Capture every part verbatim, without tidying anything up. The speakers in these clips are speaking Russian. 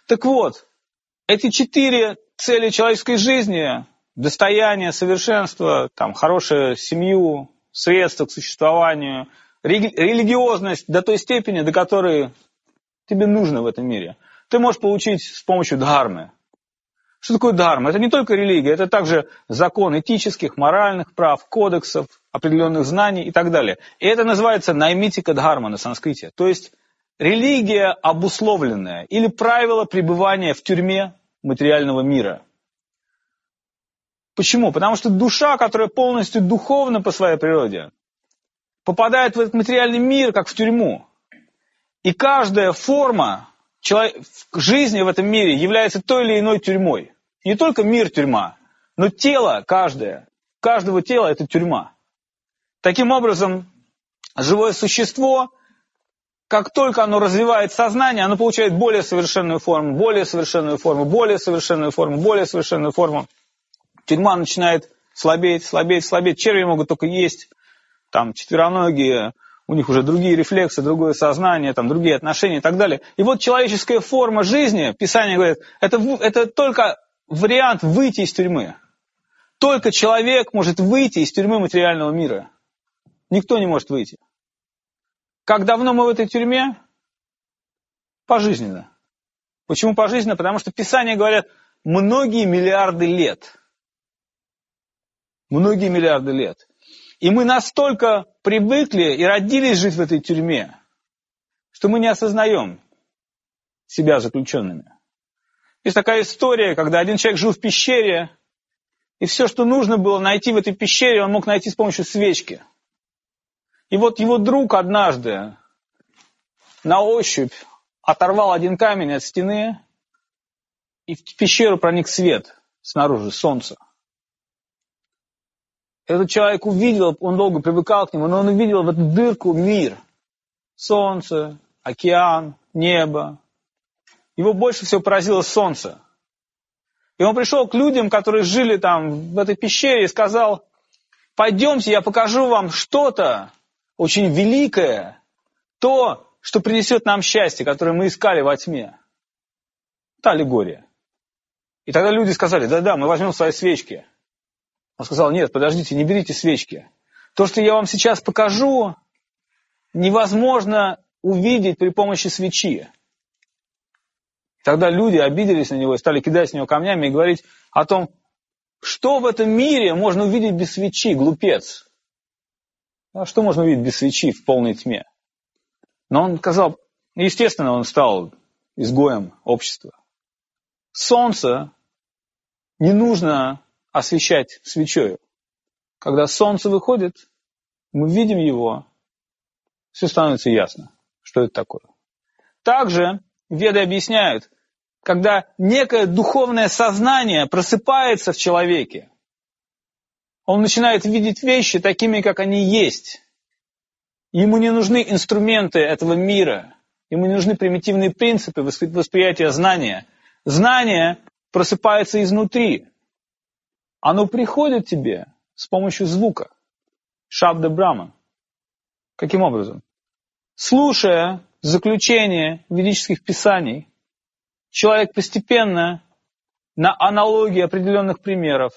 Так вот, эти четыре цели человеческой жизни, достояние, совершенство, там, хорошую семью, средства к существованию, религиозность до той степени, до которой тебе нужно в этом мире, ты можешь получить с помощью дхармы. Что такое дхарма? Это не только религия, это также закон этических, моральных прав, кодексов, определенных знаний и так далее. И это называется наймитика дхарма на санскрите. То есть религия обусловленная или правило пребывания в тюрьме материального мира. Почему? Потому что душа, которая полностью духовна по своей природе, попадает в этот материальный мир, как в тюрьму. И каждая форма жизни в этом мире является той или иной тюрьмой. Не только мир тюрьма, но тело каждое, каждого тела это тюрьма. Таким образом, живое существо, как только оно развивает сознание, оно получает более совершенную форму, более совершенную форму, более совершенную форму, более совершенную форму. Тюрьма начинает слабеть, слабеть, слабеть. Черви могут только есть, там четвероногие, у них уже другие рефлексы, другое сознание, там, другие отношения и так далее. И вот человеческая форма жизни, Писание говорит, это, это только вариант выйти из тюрьмы. Только человек может выйти из тюрьмы материального мира. Никто не может выйти. Как давно мы в этой тюрьме? Пожизненно. Почему пожизненно? Потому что Писание говорят, многие миллиарды лет. Многие миллиарды лет. И мы настолько привыкли и родились жить в этой тюрьме, что мы не осознаем себя заключенными. Есть такая история, когда один человек жил в пещере, и все, что нужно было найти в этой пещере, он мог найти с помощью свечки. И вот его друг однажды на ощупь оторвал один камень от стены, и в пещеру проник свет снаружи, солнце. Этот человек увидел, он долго привыкал к нему, но он увидел в эту дырку мир. Солнце, океан, небо. Его больше всего поразило солнце. И он пришел к людям, которые жили там в этой пещере, и сказал, пойдемте, я покажу вам что-то очень великое, то, что принесет нам счастье, которое мы искали во тьме. Это аллегория. И тогда люди сказали, да-да, мы возьмем свои свечки. Он сказал, нет, подождите, не берите свечки. То, что я вам сейчас покажу, невозможно увидеть при помощи свечи. Тогда люди обиделись на него и стали кидать с него камнями и говорить о том, что в этом мире можно увидеть без свечи, глупец. А что можно увидеть без свечи в полной тьме? Но он сказал, естественно, он стал изгоем общества. Солнце не нужно освещать свечою. Когда солнце выходит, мы видим его, все становится ясно, что это такое. Также веды объясняют, когда некое духовное сознание просыпается в человеке, он начинает видеть вещи такими, как они есть. Ему не нужны инструменты этого мира, ему не нужны примитивные принципы восприятия знания. Знание просыпается изнутри. Оно приходит тебе с помощью звука. Шабда Брахма. Каким образом? Слушая заключение ведических писаний, человек постепенно на аналогии определенных примеров,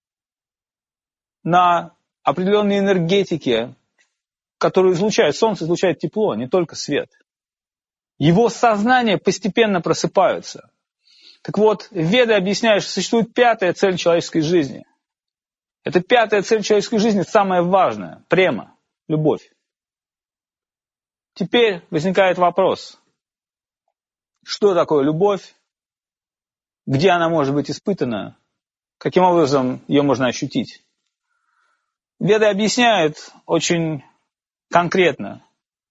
на определенные энергетики, которые излучают, солнце излучает тепло, не только свет. Его сознание постепенно просыпаются. Так вот, веды объясняют, что существует пятая цель человеческой жизни. Эта пятая цель человеческой жизни самая важная – према, любовь. Теперь возникает вопрос, что такое любовь, где она может быть испытана, каким образом ее можно ощутить. Веды объясняют очень конкретно.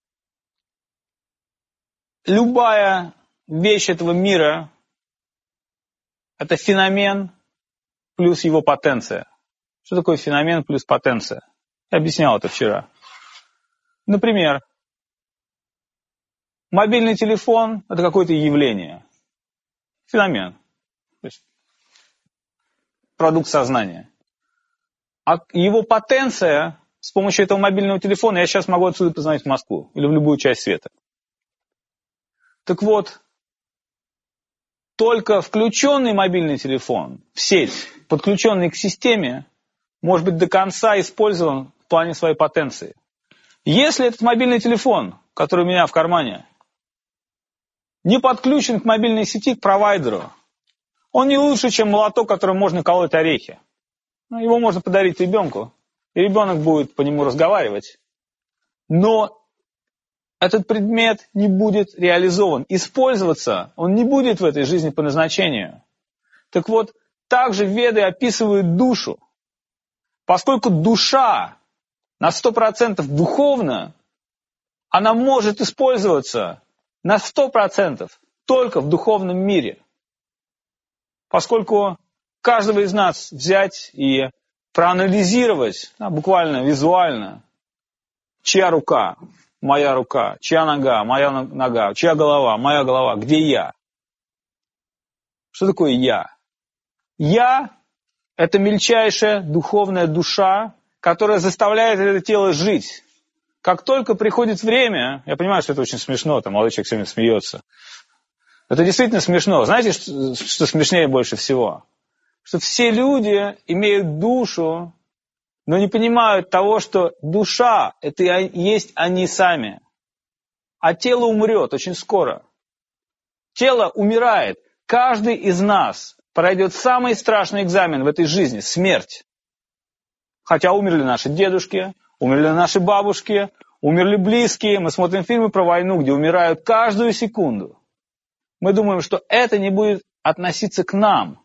Любая вещь этого мира – это феномен плюс его потенция. Что такое феномен плюс потенция? Я объяснял это вчера. Например, мобильный телефон – это какое-то явление. Феномен. То есть продукт сознания. А его потенция, с помощью этого мобильного телефона, я сейчас могу отсюда позвонить в Москву или в любую часть света. Так вот, только включенный мобильный телефон в сеть, подключенный к системе, может быть до конца использован в плане своей потенции. Если этот мобильный телефон, который у меня в кармане, не подключен к мобильной сети, к провайдеру, он не лучше, чем молоток, которым можно колоть орехи. Его можно подарить ребенку, и ребенок будет по нему разговаривать. Но этот предмет не будет реализован. Использоваться он не будет в этой жизни по назначению. Так вот, также веды описывают душу. Поскольку душа на сто процентов духовна, она может использоваться на сто процентов только в духовном мире. Поскольку каждого из нас взять и проанализировать, да, буквально визуально, чья рука, моя рука, чья нога, моя нога, чья голова, моя голова, где я? Что такое я? Я – это мельчайшая духовная душа, которая заставляет это тело жить. Как только приходит время, я понимаю, что это очень смешно, там молодой человек сегодня смеется. Это действительно смешно. Знаете, что, что смешнее больше всего? Что все люди имеют душу, но не понимают того, что душа – это и есть они сами. А тело умрет очень скоро. Тело умирает. Каждый из нас пройдет самый страшный экзамен в этой жизни – смерть. Хотя умерли наши дедушки, умерли наши бабушки, умерли близкие. Мы смотрим фильмы про войну, где умирают каждую секунду. Мы думаем, что это не будет относиться к нам.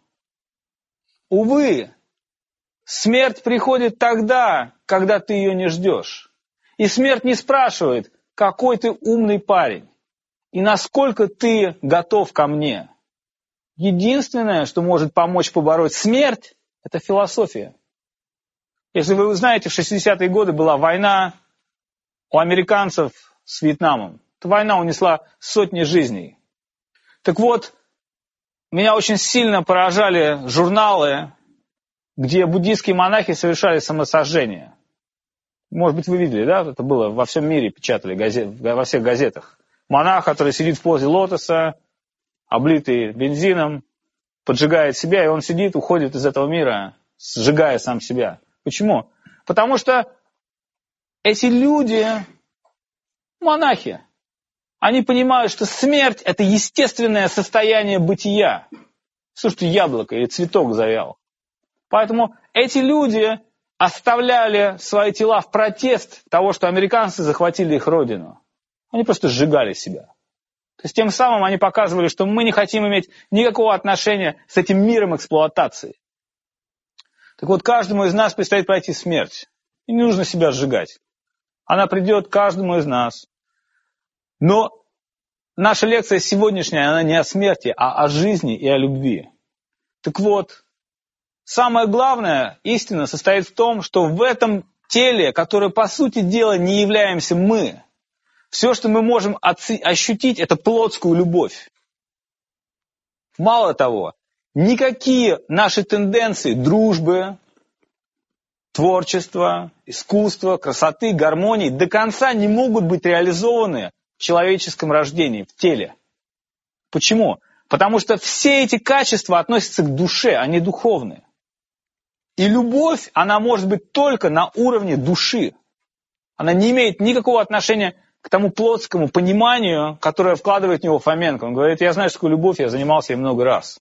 Увы, смерть приходит тогда, когда ты ее не ждешь. И смерть не спрашивает, какой ты умный парень и насколько ты готов ко мне. Единственное, что может помочь побороть смерть, это философия. Если вы знаете, в шестидесятые годы была война у американцев с Вьетнамом. Эта война унесла сотни жизней. Так вот, меня очень сильно поражали журналы, где буддийские монахи совершали самосожжение. Может быть, вы видели, да? Это было во всем мире, печатали газет, во всех газетах. Монах, который сидит в позе лотоса, облитый бензином, поджигает себя, и он сидит, уходит из этого мира, сжигая сам себя. Почему? Потому что эти люди, монахи, они понимают, что смерть – это естественное состояние бытия. Слушайте, яблоко или цветок завял. Поэтому эти люди оставляли свои тела в протест того, что американцы захватили их родину. Они просто сжигали себя. То есть тем самым они показывали, что мы не хотим иметь никакого отношения с этим миром эксплуатации. Так вот, каждому из нас предстоит пройти смерть. И не нужно себя сжигать. Она придет каждому из нас. Но наша лекция сегодняшняя, она не о смерти, а о жизни и о любви. Так вот, самая главная истина состоит в том, что в этом теле, которое по сути дела не являемся мы, все, что мы можем ощутить, это плотскую любовь. Мало того, никакие наши тенденции дружбы, творчества, искусства, красоты, гармонии до конца не могут быть реализованы в человеческом рождении, в теле. Почему? Потому что все эти качества относятся к душе, они духовные. И любовь, она может быть только на уровне души. Она не имеет никакого отношения к тому плотскому пониманию, которое вкладывает в него Фоменко. Он говорит, я знаю, что такое любовь, я занимался ей много раз.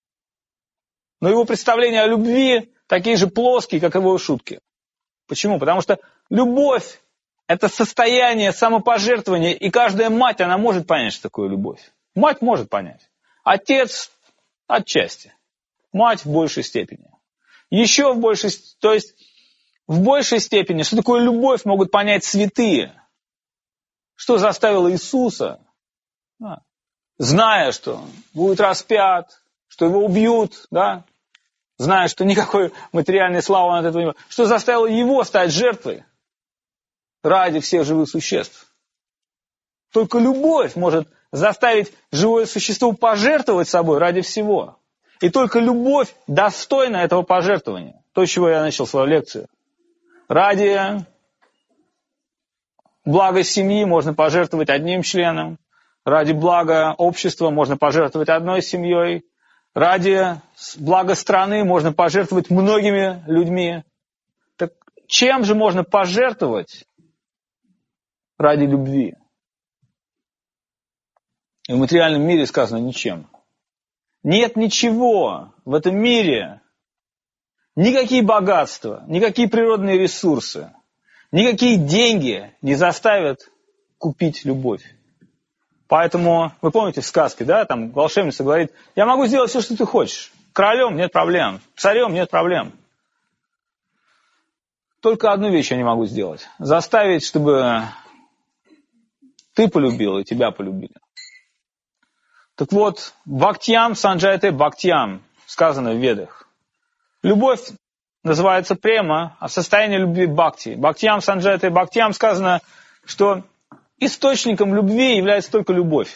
Но его представления о любви такие же плоские, как его шутки. Почему? Потому что любовь – это состояние самопожертвования, и каждая мать, она может понять, что такое любовь. Мать может понять. Отец – отчасти. Мать в большей степени. Еще в большей, то есть в большей степени, что такое любовь, могут понять святые. Что заставило Иисуса, да, зная, что будет распят, что его убьют, да, зная, что никакой материальной славы он от этого не будет, что заставило его стать жертвой ради всех живых существ. Только любовь может заставить живое существо пожертвовать собой ради всего. И только любовь достойна этого пожертвования. То, с чего я начал свою лекцию. Ради блага семьи можно пожертвовать одним членом. Ради блага общества можно пожертвовать одной семьей. Ради блага страны можно пожертвовать многими людьми. Так чем же можно пожертвовать ради любви? И в материальном мире сказано ничем. Нет ничего в этом мире, никакие богатства, никакие природные ресурсы, никакие деньги не заставят купить любовь. Поэтому, вы помните в сказке, да, там волшебница говорит, я могу сделать все, что ты хочешь. Королем нет проблем, царем нет проблем. Только одну вещь я не могу сделать. Заставить, чтобы ты полюбил и тебя полюбили. Так вот, бхактьям санджаяте бхактьям, сказано в Ведах. Любовь называется према, а состояние любви бхакти. Бхактьям санджаяте бхактьям сказано, что источником любви является только любовь.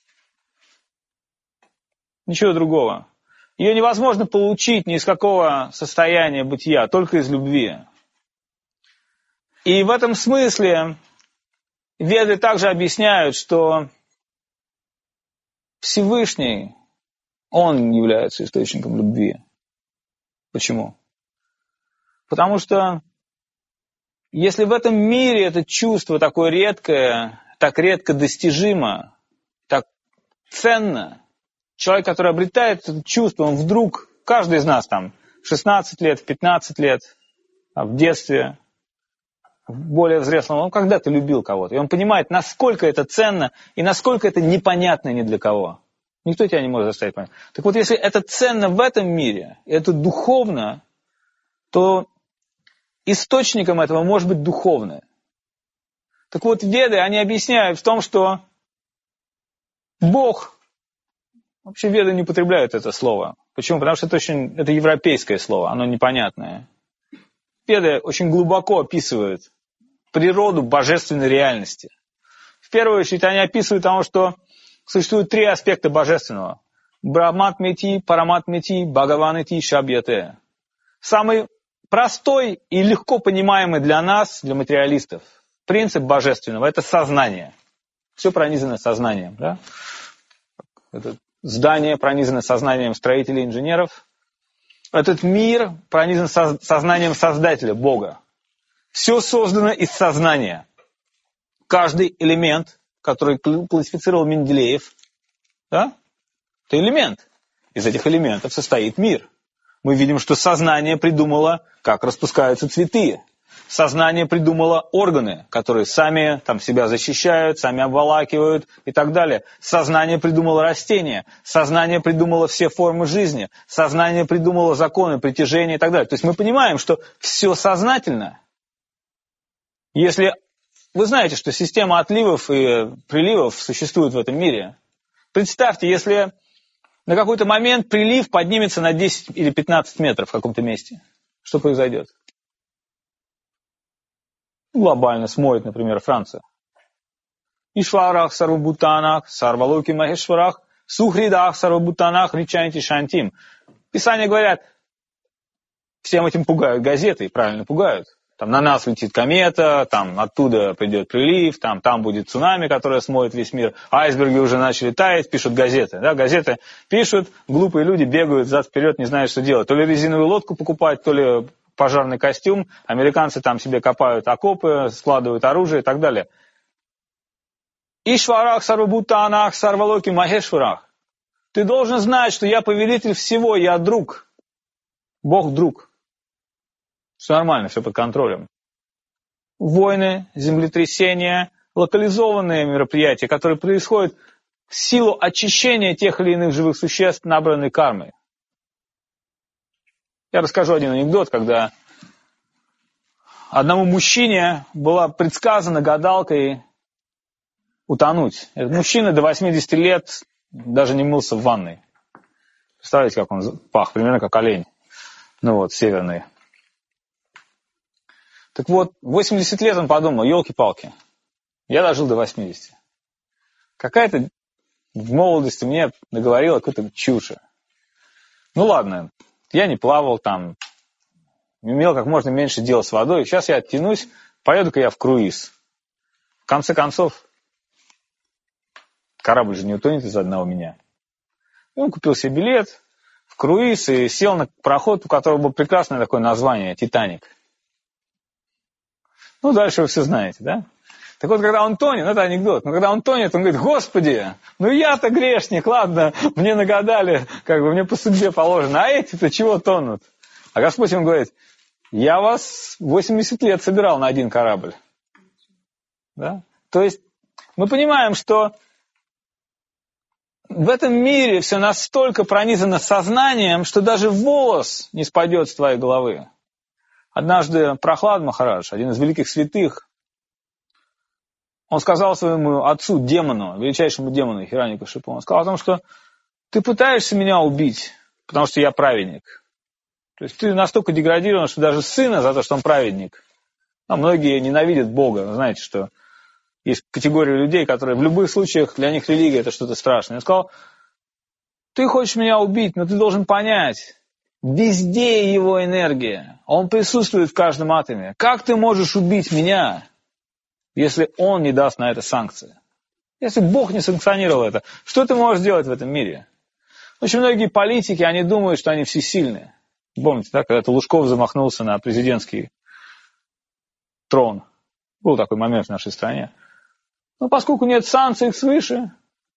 Ничего другого. Ее невозможно получить ни из какого состояния бытия, только из любви. И в этом смысле Веды также объясняют, что Всевышний, Он является источником любви. Почему? Потому что если в этом мире это чувство такое редкое, так редко достижимо, так ценно, человек, который обретает это чувство, он вдруг, каждый из нас там, в шестнадцать лет, в пятнадцать лет, в детстве, в более взрослом, он когда-то любил кого-то. И он понимает, насколько это ценно и насколько это непонятно ни для кого. Никто тебя не может заставить понять. Так вот, если это ценно в этом мире, это духовно, то источником этого может быть духовное. Так вот, Веды, они объясняют в том, что Бог, вообще Веды не употребляют это слово. Почему? Потому что это очень, это европейское слово, оно непонятное. Веды очень глубоко описывают природу божественной реальности. В первую очередь они описывают того, что существует три аспекта божественного. Брахматмети, Параматмети, Бхагаванити, Шабьяте. Самый простой и легко понимаемый для нас, для материалистов, принцип божественного – это сознание. Все пронизано сознанием. Да? Это здание пронизано сознанием строителей, инженеров. Этот мир пронизан сознанием Создателя, Бога. Все создано из сознания. Каждый элемент, который классифицировал Менделеев, да, это элемент. Из этих элементов состоит мир. Мы видим, что сознание придумало, как распускаются цветы. Сознание придумало органы, которые сами там, себя защищают, сами обволакивают и так далее. Сознание придумало растения. Сознание придумало все формы жизни. Сознание придумало законы притяжения и так далее. То есть мы понимаем, что все сознательно. Если вы знаете, что система отливов и приливов существует в этом мире, представьте, если на какой-то момент прилив поднимется на десять или пятнадцать метров в каком-то месте, что произойдет? Глобально смоет, например, Францию. Ишварах сарвабутанах, сарвалоки махешварах, сухридах сарвабутанах, ричанти шантим. Писания говорят, всем этим пугают газеты, и правильно пугают. Там на нас летит комета, там оттуда придет прилив, там, там будет цунами, которое смоет весь мир. Айсберги уже начали таять, пишут газеты. Да, газеты пишут, глупые люди бегают взад-вперед, не знают, что делать. То ли резиновую лодку покупать, то ли пожарный костюм. Американцы там себе копают окопы, складывают оружие и так далее. Ишварах сарвабутанах сарвалоки махешварах. Ты должен знать, что я повелитель всего, я друг. Бог друг. Все нормально, все под контролем. Войны, землетрясения, локализованные мероприятия, которые происходят в силу очищения тех или иных живых существ, набранной кармой. Я расскажу один анекдот, когда одному мужчине была предсказана гадалкой утонуть. Этот мужчина до восьмидесяти лет даже не мылся в ванной. Представляете, как он пах, примерно как олень. Ну вот, северный. Так вот, в восемьдесят лет он подумал, елки-палки, я дожил до восьмидесяти. Какая-то в молодости мне наговорила какую-то чушь. Ну ладно, я не плавал там, имел как можно меньше дела с водой. Сейчас я оттянусь, поеду-ка я в круиз. В конце концов, корабль же не утонет из-за одного меня. И он купил себе билет, круиз и сел на пароход, у которого было прекрасное такое название «Титаник». Ну, дальше вы все знаете, да? Так вот, когда он тонет, ну, это анекдот, но когда он тонет, он говорит: «Господи, ну я-то грешник, ладно, мне нагадали, как бы мне по судьбе положено, а эти-то чего тонут?» А Господь ему говорит: «Я вас восемьдесят лет собирал на один корабль». Да? То есть мы понимаем, что в этом мире все настолько пронизано сознанием, что даже волос не спадет с твоей головы. Однажды Прохлад Махарадж, один из великих святых, он сказал своему отцу, демону, величайшему демону Хираньякашипу, он сказал о том, что ты пытаешься меня убить, потому что я праведник. То есть ты настолько деградирован, что даже сына за то, что он праведник. А многие ненавидят Бога. Вы знаете, что есть категория людей, которые в любых случаях для них религия это что-то страшное. Он сказал: ты хочешь меня убить, но ты должен понять, везде его энергия. Он присутствует в каждом атоме. Как ты можешь убить меня, если он не даст на это санкции? Если Бог не санкционировал это, что ты можешь сделать в этом мире? Очень многие политики, они думают, что они всесильные. Помните, да, когда Лужков замахнулся на президентский трон. Был такой момент в нашей стране. Но поскольку нет санкций свыше,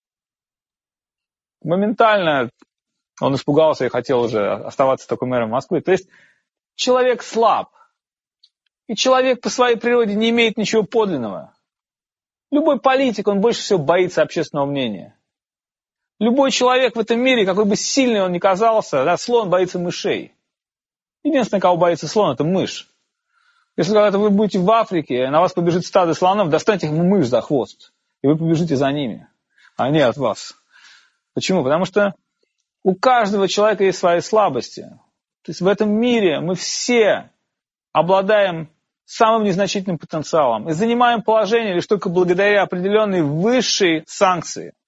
моментально он испугался и хотел уже оставаться такой мэром Москвы. То есть человек слаб. И человек по своей природе не имеет ничего подлинного. Любой политик, он больше всего боится общественного мнения. Любой человек в этом мире, какой бы сильный он ни казался, да, слон боится мышей. Единственное, кого боится слон, это мышь. Если когда-то вы будете в Африке, на вас побежит стадо слонов, достаньте мышь за хвост, и вы побежите за ними, а не от вас. Почему? Потому что у каждого человека есть свои слабости. То есть в этом мире мы все обладаем самым незначительным потенциалом и занимаем положение лишь только благодаря определенной высшей санкции.